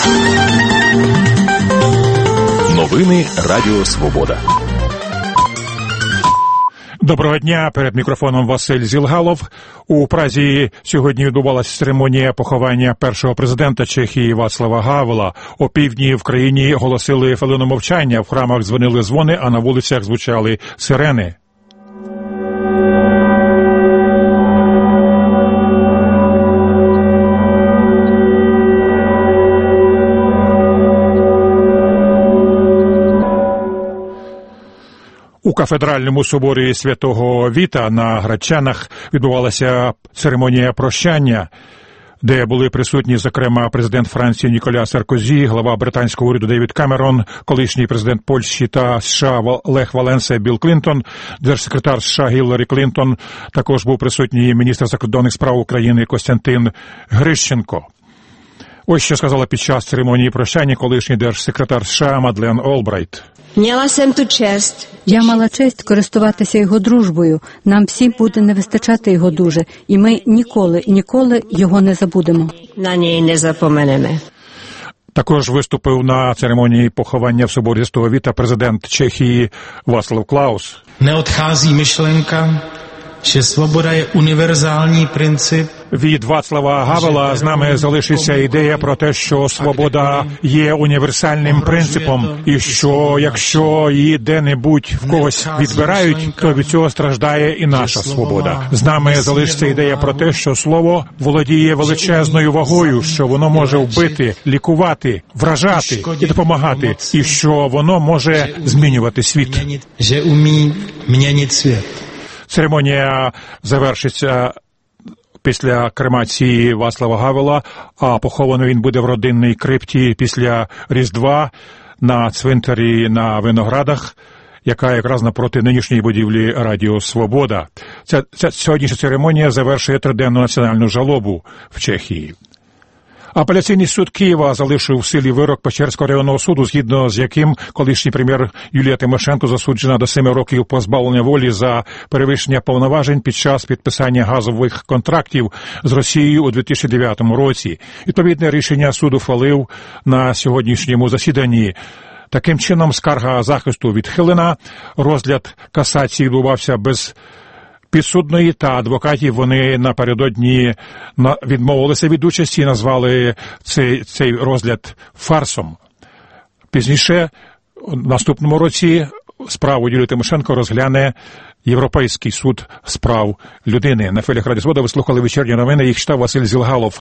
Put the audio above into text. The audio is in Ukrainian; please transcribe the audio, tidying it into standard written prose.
Новини Радіо Свобода. Доброго дня, перед мікрофоном Василь Зілгалов. У Празі сьогодні відбувалася церемонія поховання першого президента Чехії Вацлава Гавела. О півдні в країні оголосили хвилину мовчання, в храмах дзвонили дзвони, а на вулицях звучали сирени. У кафедральному соборі Святого Віта на Гречанах відбувалася церемонія прощання, де були присутні, зокрема, президент Франції Ніколя Саркозі, глава британського уряду Девід Камерон, колишній президент Польщі та США Лех Валенса і Білл Клінтон, держсекретар США Гілларі Клінтон, також був присутній міністр закордонних справ України Костянтин Грищенко. Ось що сказала під час церемонії прощання колишній держсекретар США Мадлен Олбрайт. Я мала честь користуватися його дружбою. Нам всім буде не вистачати його дуже. І ми ніколи його не забудемо. На ній не запомнемо. Також виступив на церемонії поховання в соборі Святого Віта президент Чехії Václav Klaus. Не odchází myšlenka, що свобода є універсальний принцип. Від Вацлава Гавела з нами залишиться ідея про те, що свобода є універсальним принципом, і що якщо її де-небудь в когось відбирають, то від цього страждає і наша свобода. З нами залишиться ідея про те, що слово володіє величезною вагою, що воно може вбити, лікувати, вражати і допомагати, і що воно може змінювати світ. Що вміє змінювати світ. Церемонія завершиться після кремації Вацлава Гавела, а похований він буде в родинній крипті після Різдва на цвинтарі на Виноградах, яка якраз напроти нинішньої будівлі Радіо Свобода. Ця сьогоднішня церемонія завершує триденну національну жалобу в Чехії. Апеляційний суд Києва залишив в силі вирок Печерського районного суду, згідно з яким колишній прем'єр Юлія Тимошенко засуджена до 7 років позбавлення волі за перевищення повноважень під час підписання газових контрактів з Росією у 2009 році. Відповідне рішення суд ухвалив на сьогоднішньому засіданні. Таким чином, скарга захисту відхилена, розгляд касації відбувався без підсудної та адвокатів. Вони напередодні відмовилися від участі і назвали цей розгляд фарсом. Пізніше, в наступному році, справу Юлії Тимошенко розгляне Європейський суд з прав людини. На хвилях Радіо Свобода ви слухали вечірні новини. Їх читав Василь Зілгалов.